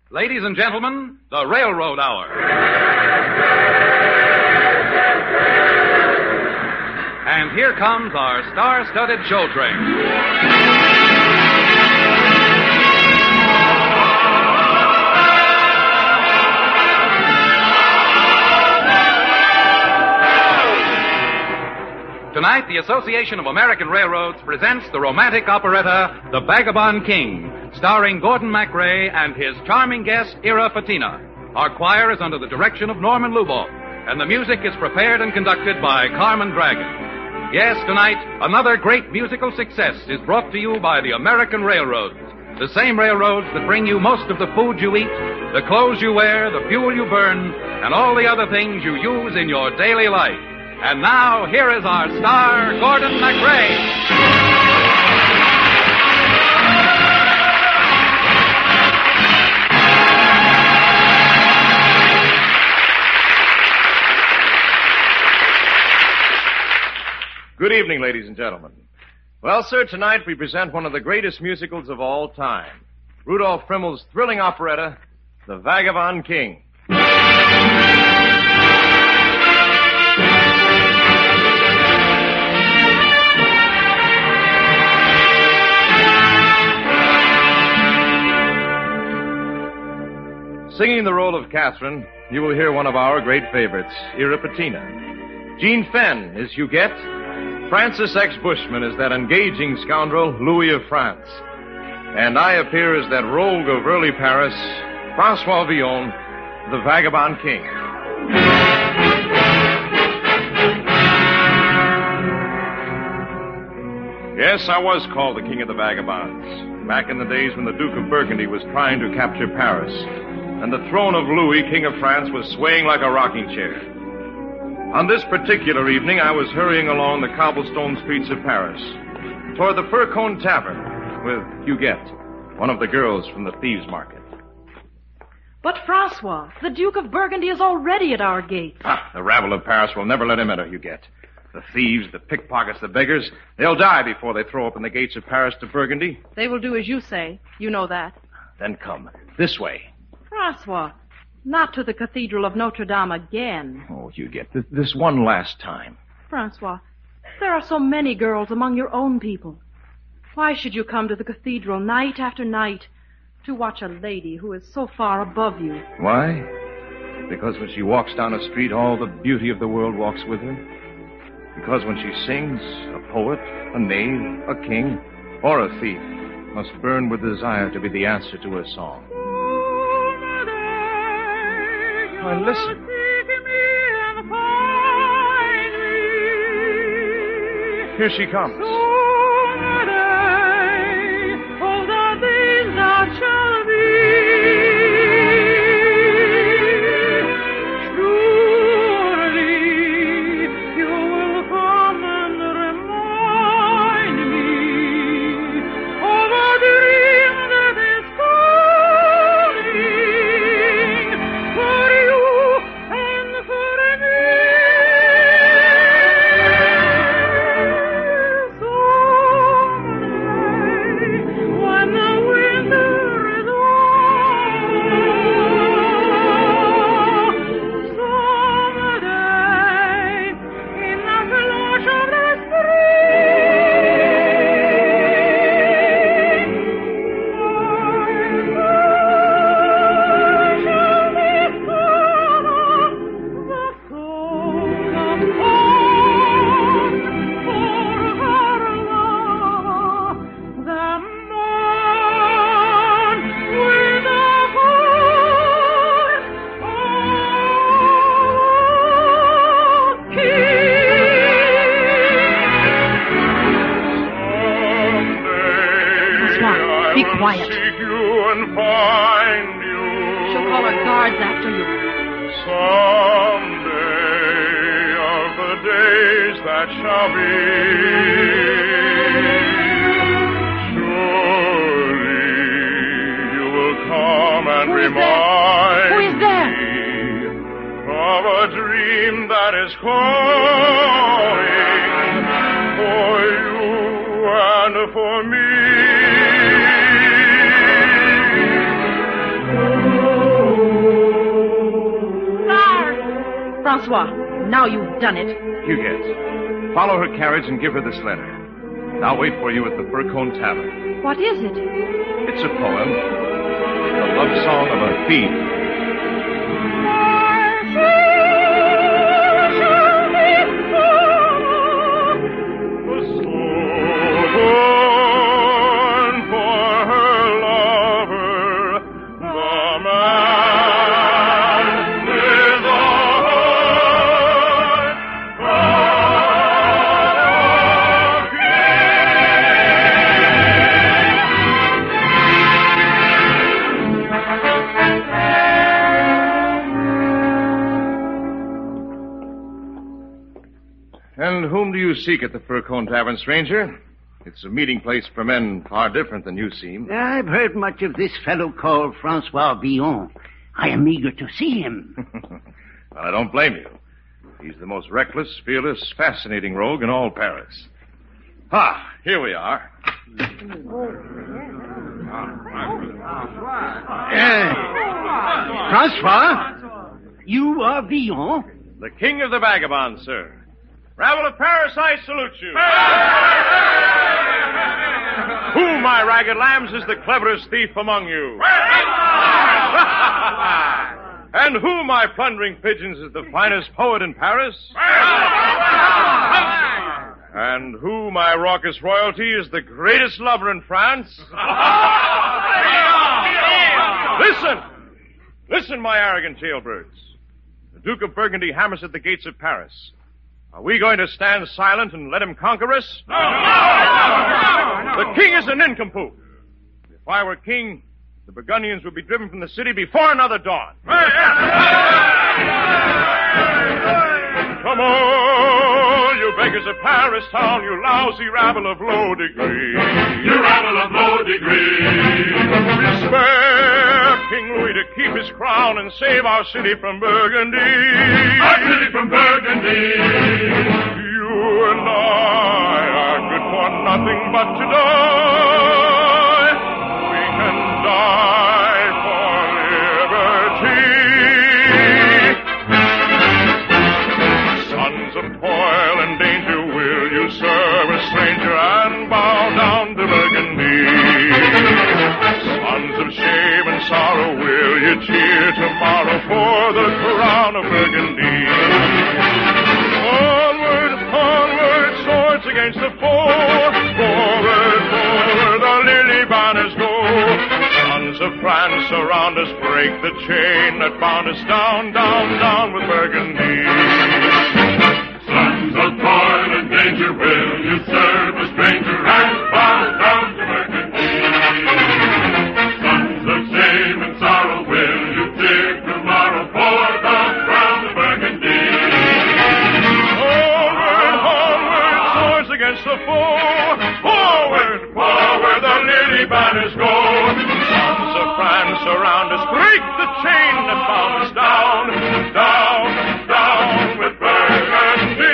Ladies and gentlemen, the Railroad Hour. And here comes our star-studded show train. Tonight, the Association of American Railroads presents the romantic operetta, The Vagabond King, starring Gordon MacRae and his charming guest, Ira Fatina. Our choir is under the direction of Norman Luboff, and the music is prepared and conducted by Carmen Dragon. Yes, tonight, another great musical success is brought to you by the American Railroads, the same railroads that bring you most of the food you eat, the clothes you wear, the fuel you burn, and all the other things you use in your daily life. And now, here is our star, Gordon MacRae. Good evening, ladies and gentlemen. Well, sir, tonight we present one of the greatest musicals of all time, Rudolph Frimmel's thrilling operetta, The Vagabond King. Singing the role of Catherine, you will hear one of our great favorites, Ira Fatina. Jean Fenn is Huguette. Francis X. Bushman is that engaging scoundrel, Louis of France. And I appear as that rogue of early Paris, Francois Villon, the Vagabond King. Yes, I was called the King of the Vagabonds, back in the days when the Duke of Burgundy was trying to capture Paris, and the throne of Louis, King of France, was swaying like a rocking chair. On this particular evening, I was hurrying along the cobblestone streets of Paris, toward the Fur Cone Tavern with Huguette, one of the girls from the thieves' market. But, Francois, the Duke of Burgundy is already at our gates. The rabble of Paris will never let him enter, Huguette. The thieves, the pickpockets, the beggars, they'll die before they throw open the gates of Paris to Burgundy. They will do as you say. You know that. Then come, this way. Francois, not to the Cathedral of Notre Dame again. Oh, Huguette, this one last time. Francois, there are so many girls among your own people. Why should you come to the cathedral night after night to watch a lady who is so far above you? Why? Because when she walks down a street, all the beauty of the world walks with her? Because when she sings, a poet, a knave, a king, or a thief must burn with desire to be the answer to her song. Why, listen. Here she comes. Be quiet. Seek you and find you. She'll call her guards after you. Someday of the days that shall be, surely you will come and remind Who is there? me of a dream that is calling for you and for me. Francois, now you've done it. Huguette, follow her carriage and give her this letter. I'll wait for you at the Fir Cone Tavern. What is it? It's a poem. The love song of a thief. And whom do you seek at the Fir Cone Tavern, stranger? It's a meeting place for men far different than you seem. I've heard much of this fellow called Francois Villon. I am eager to see him. Well, I don't blame you. He's the most reckless, fearless, fascinating rogue in all Paris. Ah, here we are. Francois? You are Villon? The king of the vagabonds, sir. Rabble of Paris, I salute you. Who, my ragged lambs, is the cleverest thief among you? And who, my plundering pigeons, is the finest poet in Paris? And who, my raucous royalty, is the greatest lover in France? Listen! Listen, my arrogant jailbirds. The Duke of Burgundy hammers at the gates of Paris. Are we going to stand silent and let him conquer us? No! The king is a nincompoop. If I were king, the Burgundians would be driven from the city before another dawn. Come on, you beggars of Paris town, you lousy rabble of low degree. You rabble of low degree. We spare King Louis to keep his crown and save our city from Burgundy. Our city from Burgundy. You and I are good for nothing but to die. We can die for liberty. Sons of toil and danger, will you serve a stranger and bow down to Burgundy? Sons of shame and sorrow, will you cheer tomorrow for the crown of Burgundy? Onward, onward, swords against the foe. Forward, forward, the lily banners go. Sons of France, surround us, break the chain that bound us down, down, down with Burgundy. Sons of toil and danger, will you serve a stranger and bow down to Burgundy? Sons of shame and sorrow, will you cheer tomorrow for the crown of Burgundy? Onward, onward, swords against the foe. Forward, forward, the lily banners go. Sons of France, surround us, break the chain that bound us down, down, down with Burgundy.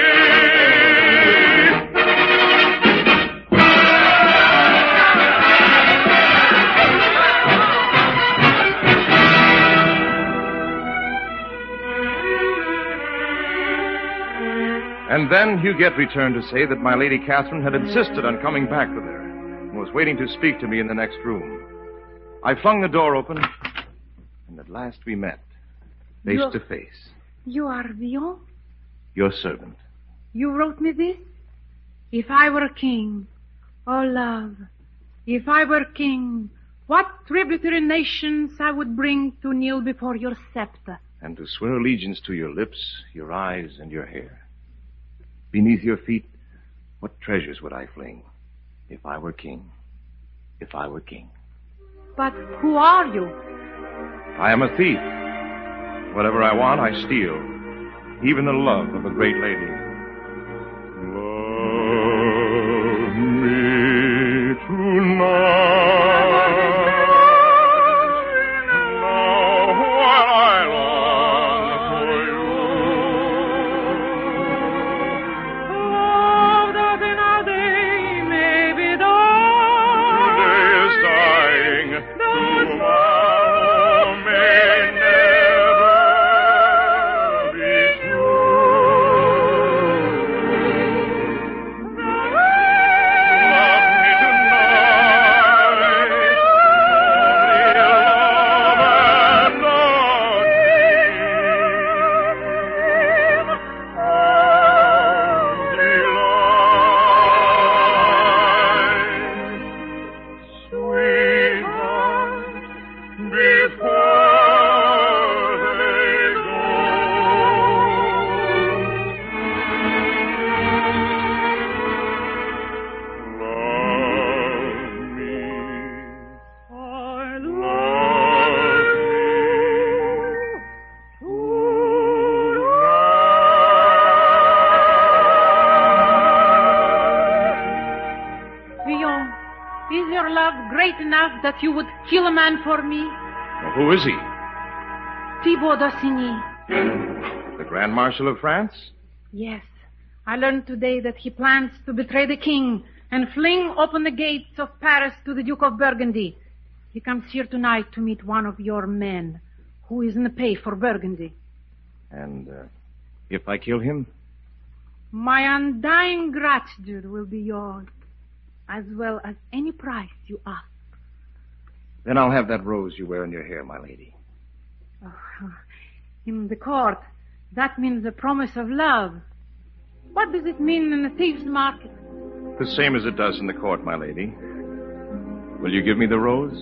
And then Huguette returned to say that my Lady Catherine had insisted on coming back with her and was waiting to speak to me in the next room. I flung the door open, and at last we met, face to face. You are Villon? Your servant. You wrote me this? If I were king, oh love, if I were king, what tributary nations I would bring to kneel before your scepter. And to swear allegiance to your lips, your eyes, and your hair. Beneath your feet, what treasures would I fling? If I were king. If I were king. But who are you? I am a thief. Whatever I want, I steal. Even the love of a great lady. Love me tonight. Now while I long for you. Love that in a day may be done. Today is dying. Tomorrow may never be true. before they go. Love me. I love you. Villon, is your love great enough that you would kill a man for me? Well, who is he? Thibaut d'Aussigny. The Grand Marshal of France? Yes. I learned today that he plans to betray the king and fling open the gates of Paris to the Duke of Burgundy. He comes here tonight to meet one of your men who is in the pay for Burgundy. And if I kill him? My undying gratitude will be yours, as well as any price you ask. Then I'll have that rose you wear in your hair, my lady. Oh, in the court, that means a promise of love. What does it mean in the thief's market? The same as it does in the court, my lady. Will you give me the rose?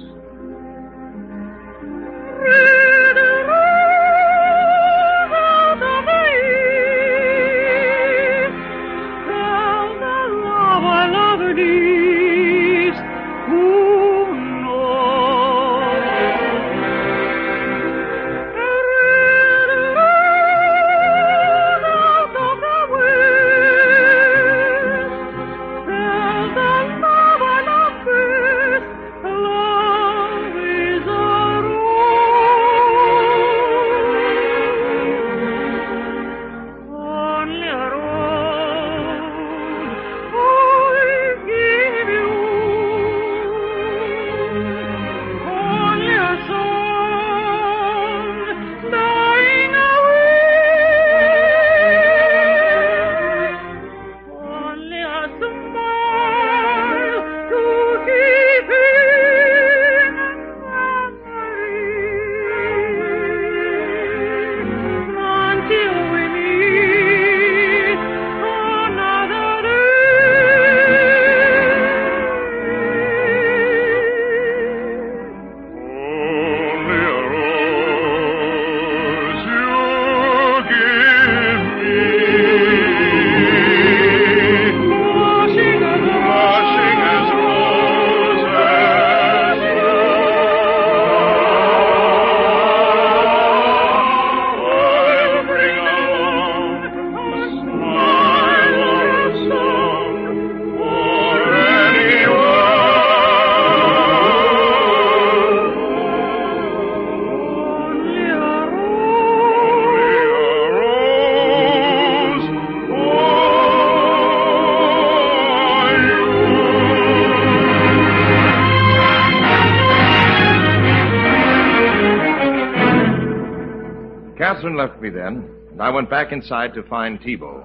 Catherine left me then, and I went back inside to find Thibaut.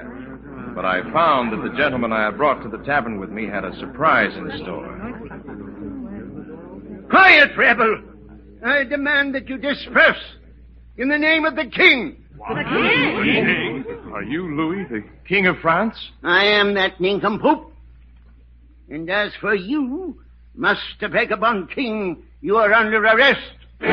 But I found that the gentleman I had brought to the tavern with me had a surprise in store. Quiet, rebel! I demand that you disperse in the name of the king. The king? Are you Louis, the King of France? I am that nincompoop. And as for you, Master Vagabond King, you are under arrest.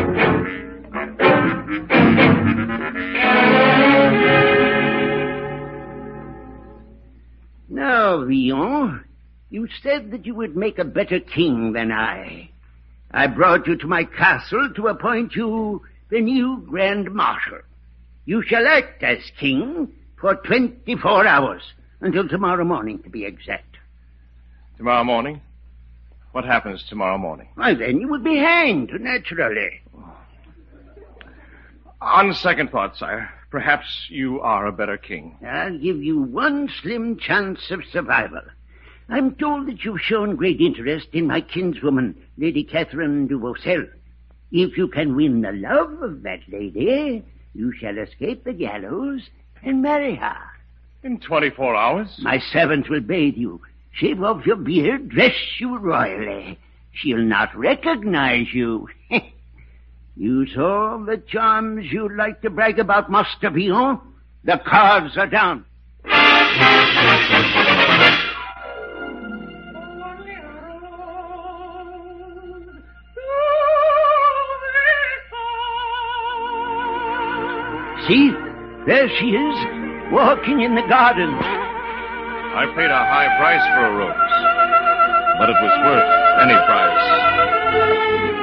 Now, Villon, you said that you would make a better king than I. I brought you to my castle to appoint you the new Grand Marshal. You shall act as king for 24 hours, until tomorrow morning, to be exact. Tomorrow morning? What happens tomorrow morning? Why, then you will be hanged, naturally. On second thought, sire, perhaps you are a better king. I'll give you one slim chance of survival. I'm told that you've shown great interest in my kinswoman, Lady Catherine de Vaucelles. If you can win the love of that lady, you shall escape the gallows and marry her. In 24 hours? My servant will bathe you, shave off your beard, dress you royally. She'll not recognize you. Use all the charms you'd like to brag about, Master Villon. The cards are down. See, there she is, walking in the garden. I paid a high price for a rose, but it was worth any price.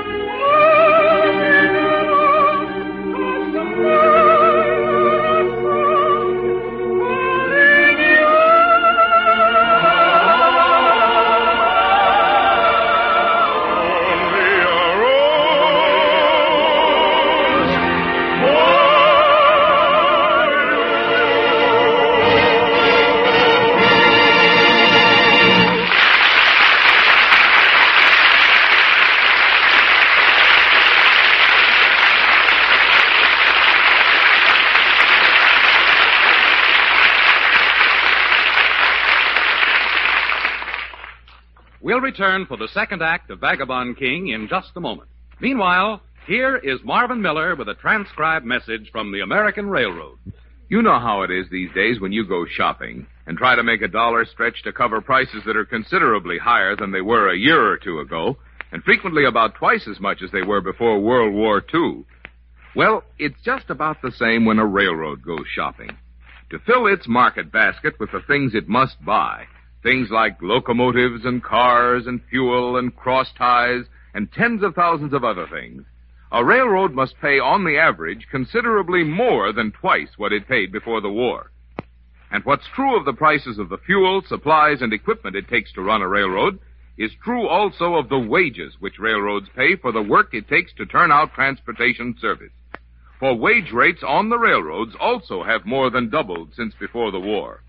We'll return for the second act of Vagabond King in just a moment. Meanwhile, here is Marvin Miller with a transcribed message from the American Railroad. You know how it is these days when you go shopping and try to make a dollar stretch to cover prices that are considerably higher than they were a year or two ago, and frequently about twice as much as they were before World War II. Well, it's just about the same when a railroad goes shopping. To fill its market basket with the things it must buy, things like locomotives and cars and fuel and cross ties and tens of thousands of other things, a railroad must pay on the average considerably more than twice what it paid before the war. And what's true of the prices of the fuel, supplies, and equipment it takes to run a railroad is true also of the wages which railroads pay for the work it takes to turn out transportation service. For wage rates on the railroads also have more than doubled since before the war.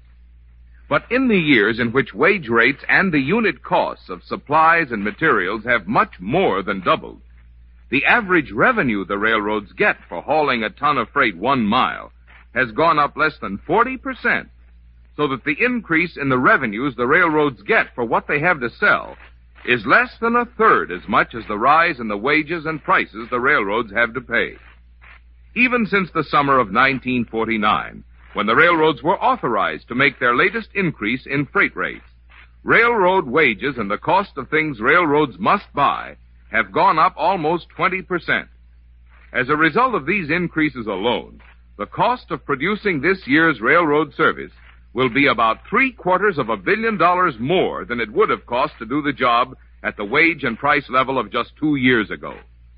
But in the years in which wage rates and the unit costs of supplies and materials have much more than doubled, the average revenue the railroads get for hauling a ton of freight 1 mile has gone up less than 40%, so that the increase in the revenues the railroads get for what they have to sell is less than a third as much as the rise in the wages and prices the railroads have to pay. Even since the summer of 1949, when the railroads were authorized to make their latest increase in freight rates, railroad wages and the cost of things railroads must buy have gone up almost 20%. As a result of these increases alone, the cost of producing this year's railroad service will be about $750 million more than it would have cost to do the job at the wage and price level of just 2 years ago.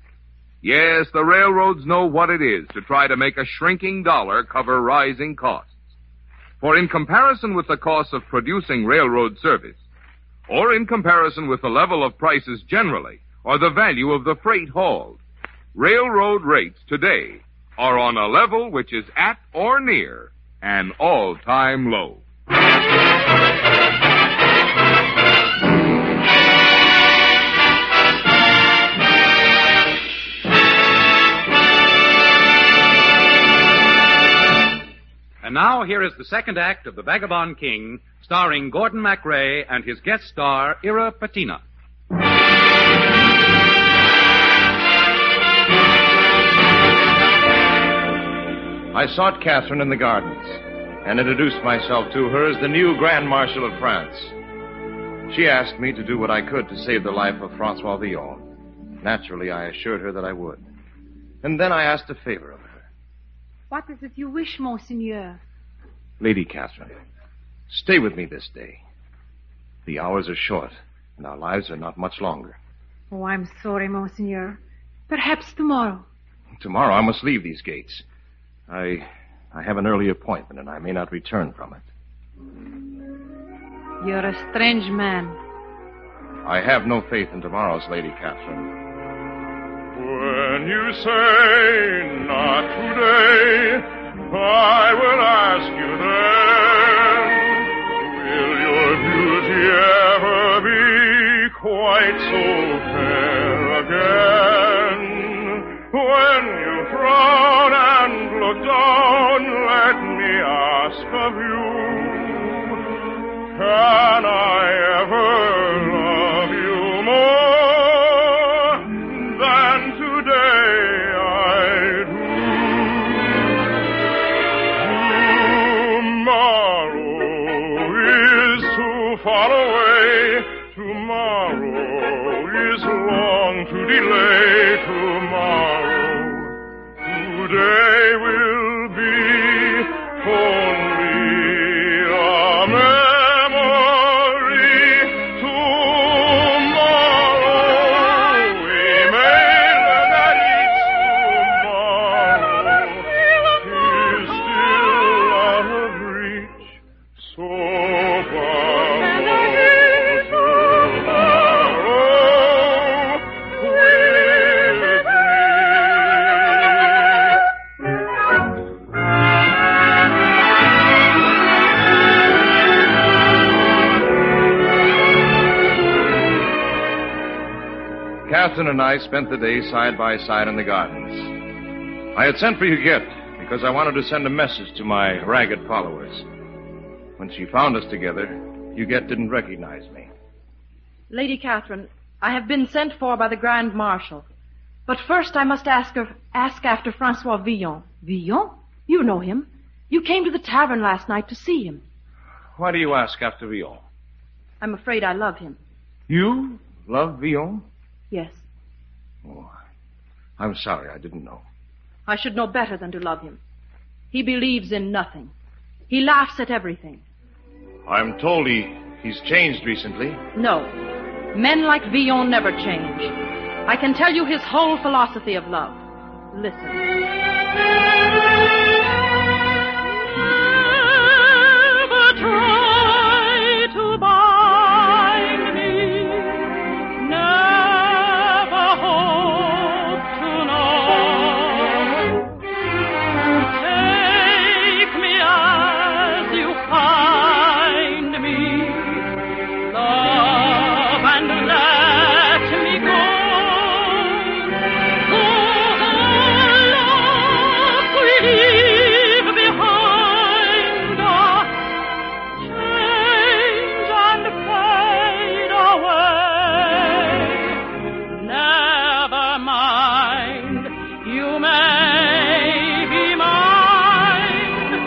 Yes, the railroads know what it is to try to make a shrinking dollar cover rising costs. For in comparison with the cost of producing railroad service, or in comparison with the level of prices generally, or the value of the freight hauled, railroad rates today are on a level which is at or near an all-time low. And now here is the second act of The Vagabond King, starring Gordon MacRae and his guest star, Ira Patina. I sought Catherine in the gardens and introduced myself to her as the new Grand Marshal of France. She asked me to do what I could to save the life of Francois Villon. Naturally, I assured her that I would. And then I asked a favor of her. What is it you wish, Monseigneur? Lady Catherine, stay with me this day. The hours are short, and our lives are not much longer. Oh, I'm sorry, Monseigneur. Perhaps tomorrow. Tomorrow I must leave these gates. I have an early appointment, and I may not return from it. You're a strange man. I have no faith in tomorrow's Lady Catherine. When you say not today, I will ask you then, will your beauty ever be quite so fair again? When you frown and look down, let me ask of you, can I ever love you more than today I do? Tomorrow is too far away. Tomorrow is long to delay. Tomorrow, today will be Catherine and I spent the day side by side in the gardens. I had sent for Huguette because I wanted to send a message to my ragged followers. When she found us together, Huguette didn't recognize me. Lady Catherine, I have been sent for by the Grand Marshal. But first I must ask after Francois Villon. Villon? You know him. You came to the tavern last night to see him. Why do you ask after Villon? I'm afraid I love him. You love Villon? Yes. Oh, I'm sorry, I didn't know. I should know better than to love him. He believes in nothing. He laughs at everything. I'm told he's changed recently. No. Men like Villon never change. I can tell you his whole philosophy of love. Listen. Never try to bind me. Never hope to know. Take me as you find me. Love and let me go. Leave behind us, change and fade away. Never mind, you may be mine.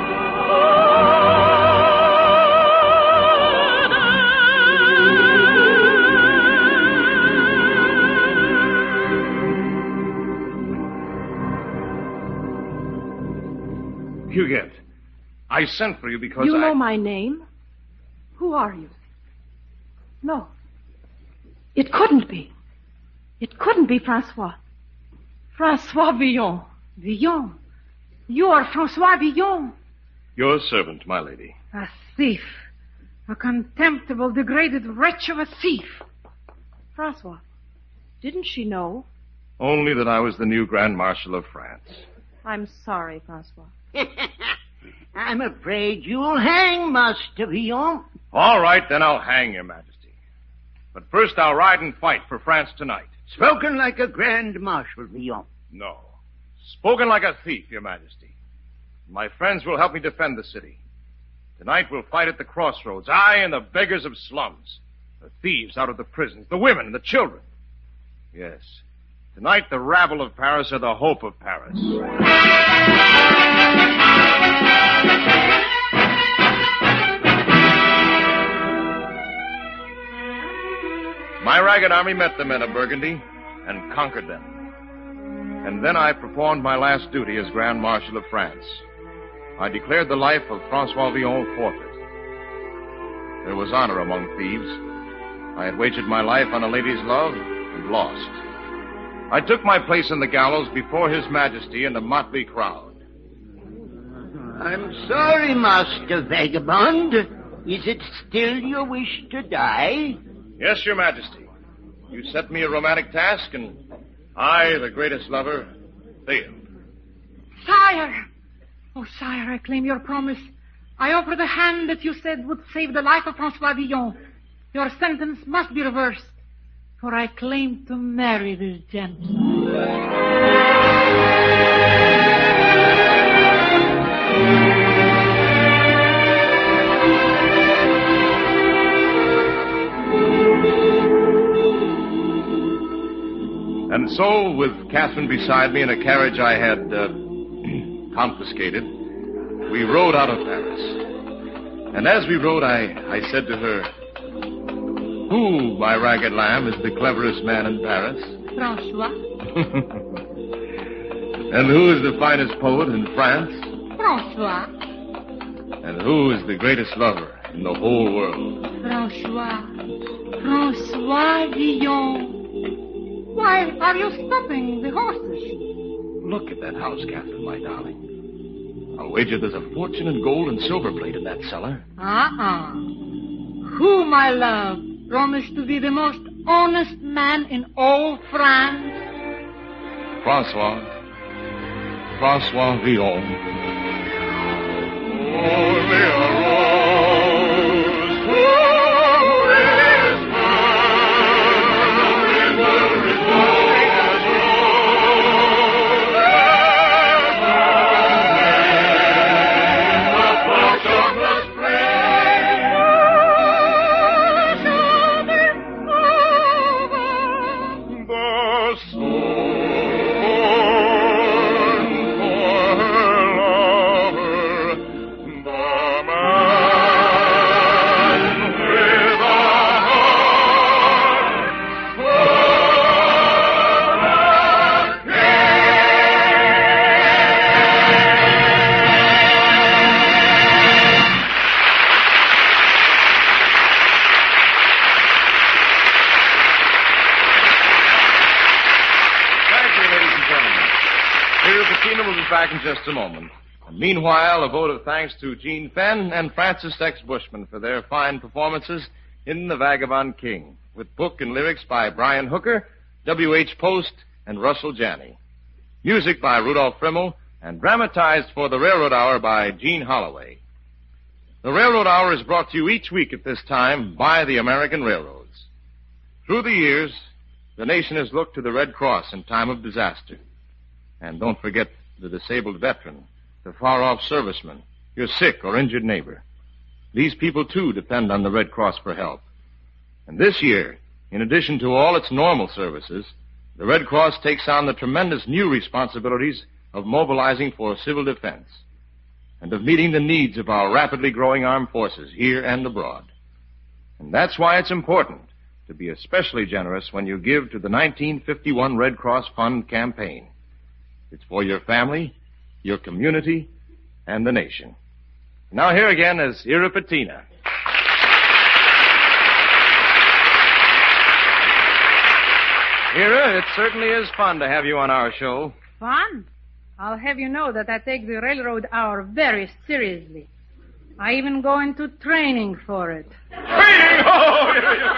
Huguette, I sent for you because You know my name? Who are you? No. It couldn't be. It couldn't be Francois. Francois Villon. Villon? You are Francois Villon? Your servant, my lady. A thief. A contemptible, degraded wretch of a thief. Francois, didn't she know? Only that I was the new Grand Marshal of France. I'm sorry, Francois. I'm afraid you'll hang, Master Villon. All right, then I'll hang your majesty. But first I'll ride and fight for France tonight. Spoken like a Grand Marshal, Villon. No. Spoken like a thief, your majesty. My friends will help me defend the city. Tonight we'll fight at the crossroads, I and the beggars of slums, the thieves out of the prisons, the women and the children. Yes, tonight the rabble of Paris are the hope of Paris. My ragged army met the men of Burgundy and conquered them. And then I performed my last duty as Grand Marshal of France. I declared the life of Francois Villon forfeit. There was honor among thieves. I had wagered my life on a lady's love and lost. I took my place in the gallows before His Majesty and a motley crowd. I'm sorry, Master Vagabond. Is it still your wish to die? Yes, your majesty. You set me a romantic task, and I, the greatest lover, failed. Sire! Oh, sire, I claim your promise. I offer the hand that you said would save the life of Francois Villon. Your sentence must be reversed, for I claim to marry this gentleman. And so, with Catherine beside me in a carriage I had confiscated, we rode out of Paris. And as we rode, I said to her, "Who, my ragged lamb, is the cleverest man in Paris?" Francois. And who is the finest poet in France? Francois. And who is the greatest lover in the whole world? Francois. Francois Villon. Why are you stopping the horses? Look at that house, Catherine, my darling. I'll wager there's a fortune in gold and silver plate in that cellar. Who, my love, promised to be the most honest man in all France? Francois Villon. Only a rose from this world, the river is Katina will be back in just a moment. And meanwhile, a vote of thanks to Gene Fenn and Francis X. Bushman for their fine performances in The Vagabond King, with book and lyrics by Brian Hooker, W.H. Post, and Russell Janney. Music by Rudolph Frimmel, and dramatized for the Railroad Hour by Gene Holloway. The Railroad Hour is brought to you each week at this time by the American Railroads. Through the years, the nation has looked to the Red Cross in time of disaster. And don't forget the disabled veteran, the far-off serviceman, your sick or injured neighbor. These people, too, depend on the Red Cross for help. And this year, in addition to all its normal services, the Red Cross takes on the tremendous new responsibilities of mobilizing for civil defense and of meeting the needs of our rapidly growing armed forces here and abroad. And that's why it's important to be especially generous when you give to the 1951 Red Cross Fund campaign. It's for your family, your community, and the nation. Now here again is Ira Patina. Ira, it certainly is fun to have you on our show. Fun? I'll have you know that I take the Railroad Hour very seriously. I even go into training for it. Training? Oh,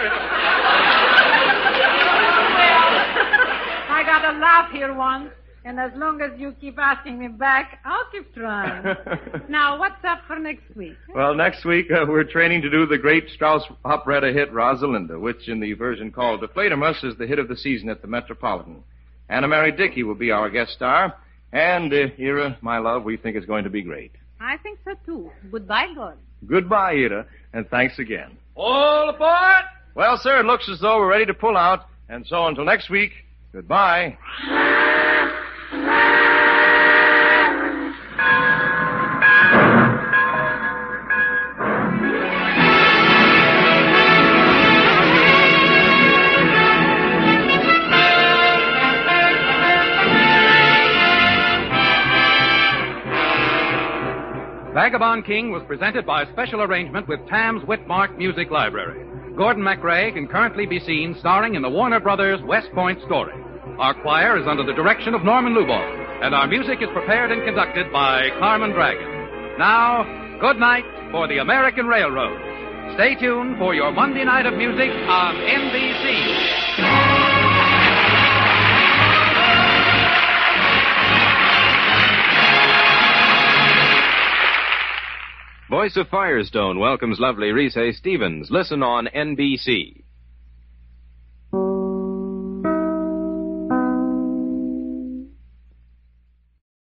I got a laugh here once, and as long as you keep asking me back, I'll keep trying. Now, what's up for next week? Well, next week we're training to do the great Strauss operetta hit Rosalinda, which in the version called Deflatormus is the hit of the season at the Metropolitan. Anna Mary Dickey will be our guest star. And, Ira, my love, we think it's going to be great. I think so, too. Goodbye, God. Goodbye, Ira, and thanks again. All aboard! Well, sir, it looks as though we're ready to pull out. And so until next week, goodbye. Vagabond King was presented by special arrangement with Tams Whitmark Music Library. Gordon MacRae can currently be seen starring in the Warner Brothers West Point story. Our choir is under the direction of Norman Lubow, and our music is prepared and conducted by Carmen Dragon. Now, good night for the American Railroad. Stay tuned for your Monday night of music on NBC. Voice of Firestone welcomes lovely Reese Stevens. Listen on NBC.